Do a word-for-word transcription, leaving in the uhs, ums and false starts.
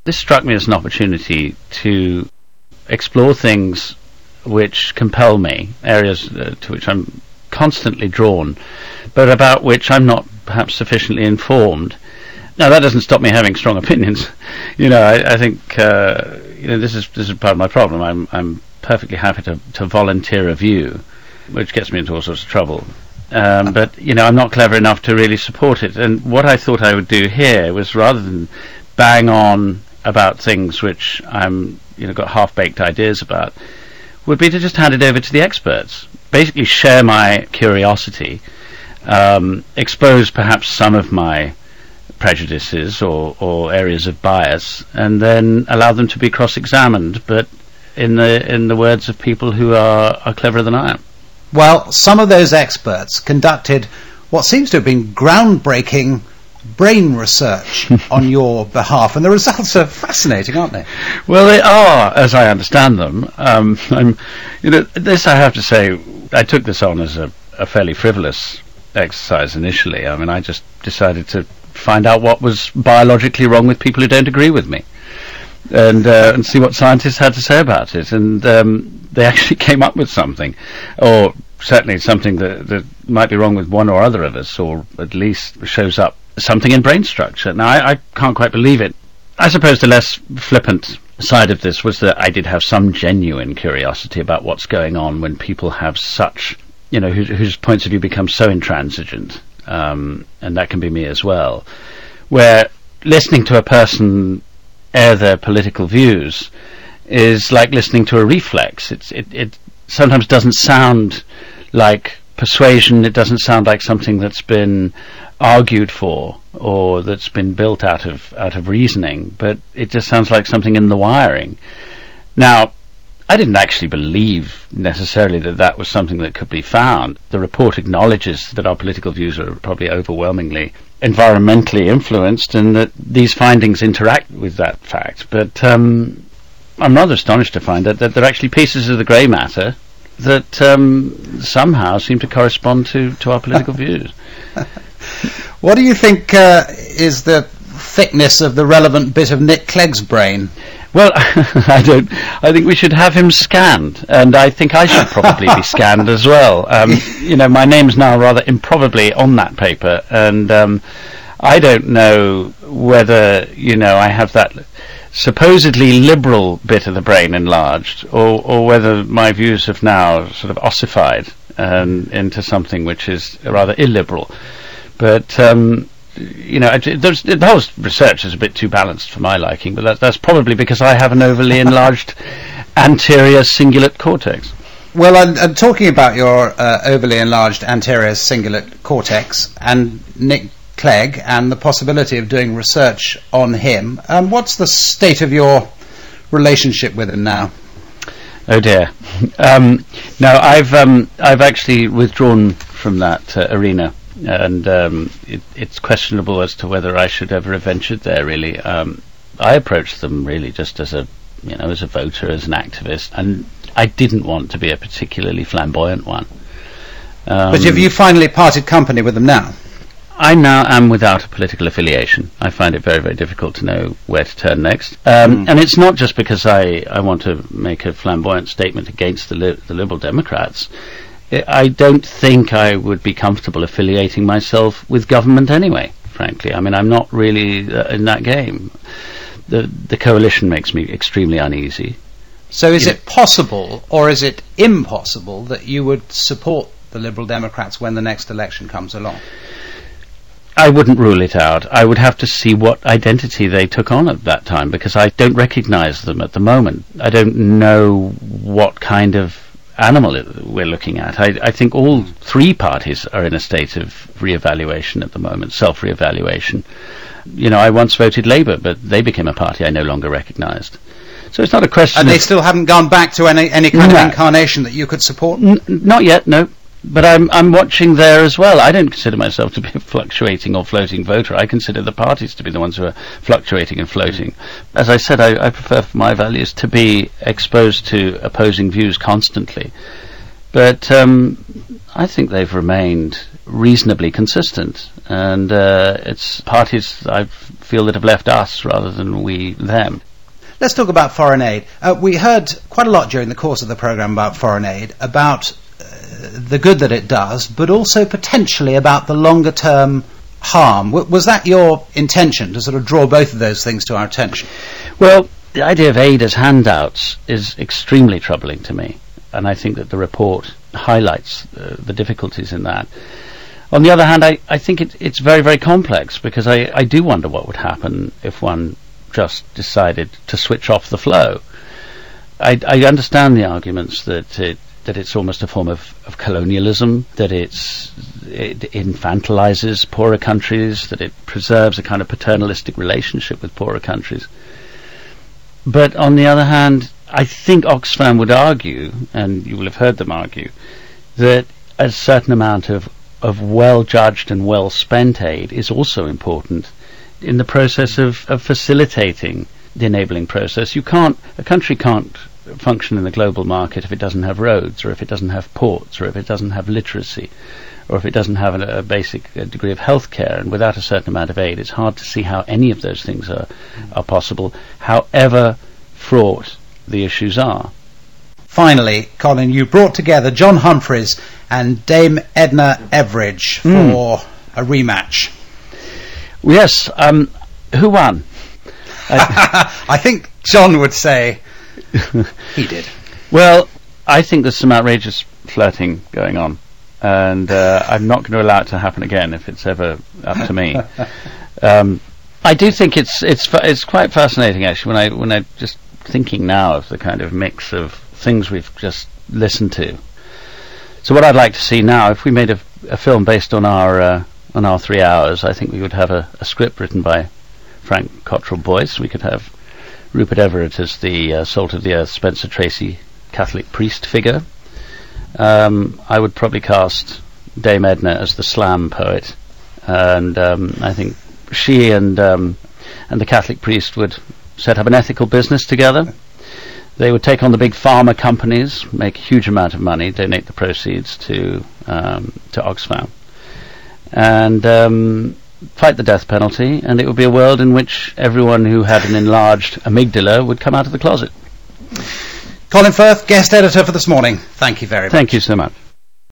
This struck me as an opportunity to explore things which compel me, areas uh, to which I'm constantly drawn, but about which I'm not perhaps sufficiently informed. Now, that doesn't stop me having strong opinions. You know, I, I think uh, you know this is this is part of my problem. I'm I'm perfectly happy to, to volunteer a view, which gets me into all sorts of trouble. Um, but you know, I'm not clever enough to really support it. And what I thought I would do here was, rather than bang on about things which I'm you know got half-baked ideas about, would be to just hand it over to the experts. Basically, share my curiosity, um, expose perhaps some of my prejudices or, or areas of bias, and then allow them to be cross-examined, but in the in the words of people who are, are cleverer than I am. Well, some of those experts conducted what seems to have been groundbreaking brain research on your behalf, and the results are fascinating, aren't they? Well, they are, as I understand them. Um, I'm, you know, this I have to say, I took this on as a, a fairly frivolous exercise initially. I mean, I just decided to find out what was biologically wrong with people who don't agree with me, and uh, and see what scientists had to say about it. And um, they actually came up with something, or certainly something that, that might be wrong with one or other of us, or at least shows up something in brain structure. Now, I, I can't quite believe it. I suppose the less flippant side of this was that I did have some genuine curiosity about what's going on when people have such, you know, whose, whose points of view become so intransigent. Um, and that can be me as well, where listening to a person air their political views is like listening to a reflex. It's, it, it sometimes doesn't sound like persuasion, it doesn't sound like something that's been argued for or that's been built out of out of reasoning, but it just sounds like something in the wiring. Now, I didn't actually believe necessarily that that was something that could be found. The report acknowledges that our political views are probably overwhelmingly environmentally influenced and that these findings interact with that fact. But um, I'm rather astonished to find that, that there are actually pieces of the grey matter that um, somehow seem to correspond to, to our political views. What do you think uh, is the thickness of the relevant bit of Nick Clegg's brain? Well, I don't. I think we should have him scanned, and I think I should probably be scanned as well. Um, you know, my name's now rather improbably on that paper, and um, I don't know whether you know I have that supposedly liberal bit of the brain enlarged, or or whether my views have now sort of ossified um, into something which is rather illiberal. But um, you know, there's, the whole research is a bit too balanced for my liking, but that, that's probably because I have an overly enlarged anterior cingulate cortex. Well, I'm, I'm talking about your uh, overly enlarged anterior cingulate cortex and Nick Clegg and the possibility of doing research on him. Um, what's the state of your relationship with him now? Oh dear. Um, no, I've um, I've actually withdrawn from that uh, arena. And um, it, it's questionable as to whether I should ever have ventured there. Really, um, I approached them really just as a, you know, as a voter, as an activist, and I didn't want to be a particularly flamboyant one. Um, but have you finally parted company with them now? I now am without a political affiliation. I find it very, very difficult to know where to turn next. Um, mm. And it's not just because I, I want to make a flamboyant statement against the li- the Liberal Democrats. I don't think I would be comfortable affiliating myself with government anyway, frankly. I mean, I'm not really uh, in that game. The the coalition makes me extremely uneasy. So is you it know. possible, or is it impossible, that you would support the Liberal Democrats when the next election comes along? I wouldn't rule it out. I would have to see what identity they took on at that time, because I don't recognise them at the moment. I don't know what kind of animal we're looking at. I, I think all three parties are in a state of re-evaluation at the moment, self-re-evaluation. You know, I once voted Labour, but they became a party I no longer recognised. So it's not a question. And of they still haven't gone back to any any kind no. of incarnation that you could support? N- not yet, no. But I'm I'm watching there as well. I don't consider myself to be a fluctuating or floating voter. I consider the parties to be the ones who are fluctuating and floating. As I said, I, I prefer for my values to be exposed to opposing views constantly. But um, I think they've remained reasonably consistent, and uh, it's parties I feel that have left us rather than we them. Let's talk about foreign aid. Uh, we heard quite a lot during the course of the programme about foreign aid, about uh, the good that it does, but also potentially about the longer-term harm. W- was that your intention, to sort of draw both of those things to our attention? Well, the idea of aid as handouts is extremely troubling to me, and I think that the report highlights uh, the difficulties in that. On the other hand, I, I think it, it's very, very complex, because I, I do wonder what would happen if one just decided to switch off the flow. I, I understand the arguments that it, that it's almost a form of, of colonialism, that it's, it infantilizes poorer countries, that it preserves a kind of paternalistic relationship with poorer countries. But on the other hand, I think Oxfam would argue, and you will have heard them argue, that a certain amount of, of well-judged and well-spent aid is also important in the process of, of facilitating the enabling process. You can't, a country can't function in the global market if it doesn't have roads, or if it doesn't have ports, or if it doesn't have literacy, or if it doesn't have a, a basic a degree of health care. And without a certain amount of aid, it's hard to see how any of those things are, are possible, however fraught the issues are. Finally, Colin, you brought together John Humphrys and Dame Edna Everage for mm. a rematch. Yes. Um, who won? I, I think John would say he did. Well, I think there's some outrageous flirting going on, and uh, I'm not going to allow it to happen again if it's ever up to me. um, I do think it's it's it's quite fascinating, actually, when I when I just thinking now of the kind of mix of things we've just listened to. So what I'd like to see now, if we made a, a film based on our uh, on our three hours, I think we would have a, a script written by Frank Cottrell Boyce. We could have Rupert Everett as the uh, salt of the earth, Spencer Tracy Catholic priest figure. Um, I would probably cast Dame Edna as the slam poet, and um, I think she and um, and the Catholic priest would set up an ethical business together. They would take on the big pharma companies, make a huge amount of money, donate the proceeds to um, to Oxfam, and um, fight the death penalty, and it would be a world in which everyone who had an enlarged amygdala would come out of the closet. Colin Firth, guest editor for This Morning. Thank you very much. Thank you so much.